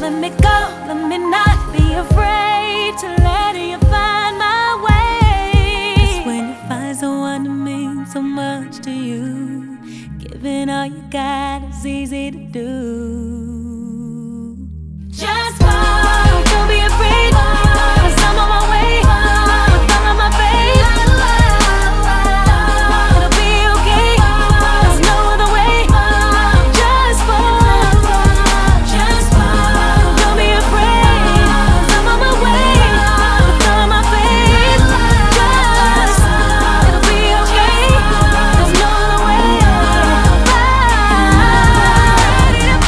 Let me go, let me not be afraid to let you find my way. 'Cause when you find someone that means so much to you, giving all you got is easy to do. Just fall, don't be afraid, 'cause I'm on my way with all of my faith. It'll be okay, there's no other way. Just fall, don't be afraid, 'cause I'm on my way with all of my faith. It'll be okay, there's no other way. Ready to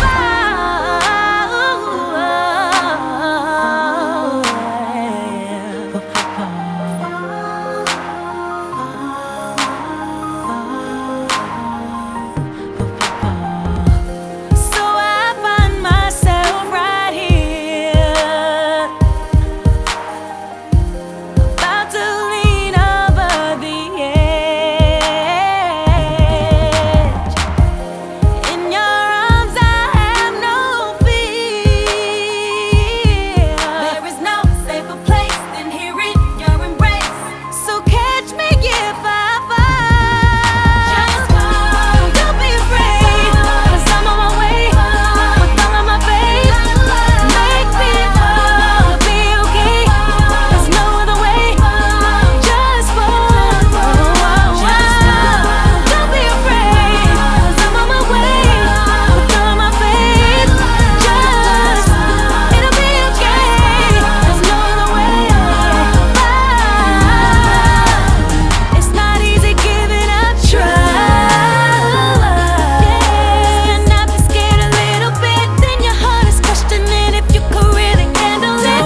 So I find myself right here, about to lean over the edge. In your arms I have no fear. There is no safer place than here in your embrace. So catch me if I fall. Just fall, don't be afraid, 'cause I'm on my way with all of my faith. Make me fall, it'll be okay, there's no other way. Just fall, don't be afraid, 'cause I'm on my way with all of my faith. Just, it'll be okay, there's no other way. It's not easy giving up trust. And not be scared a little bit, then your heart is questioning if you could really handle it.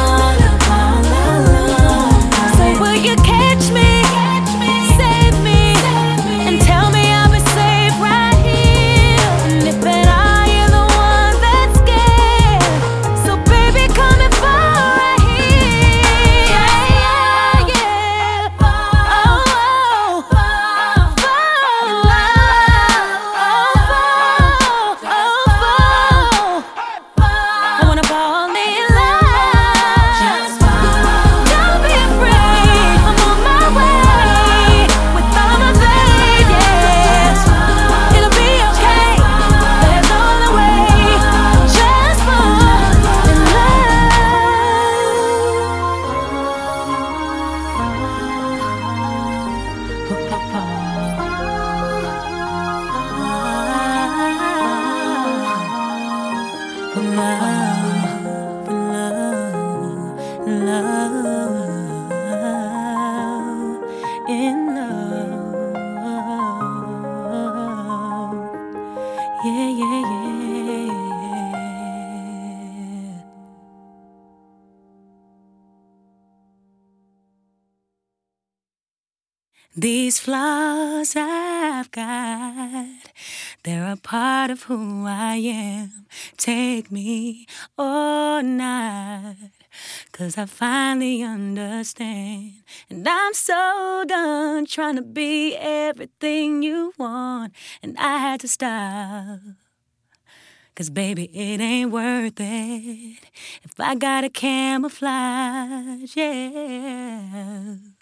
So will you catch me, save me, and tell me I'll be safe right here? And if at all you're the one that's scared, so baby come and fall right here. Yeah. I wanna fall in love. Just fall, don't be afraid, I'm on my way with all my faith. Yeah, it'll be okay, there's no other way. Just fall in Yeah. These flaws I've got, they're a part of who I am. Take me or not, 'cause I finally understand. And I'm so done trying to be everything you want, and I had to stop. 'Cause baby, it ain't worth it if I gotta camouflage, yeah.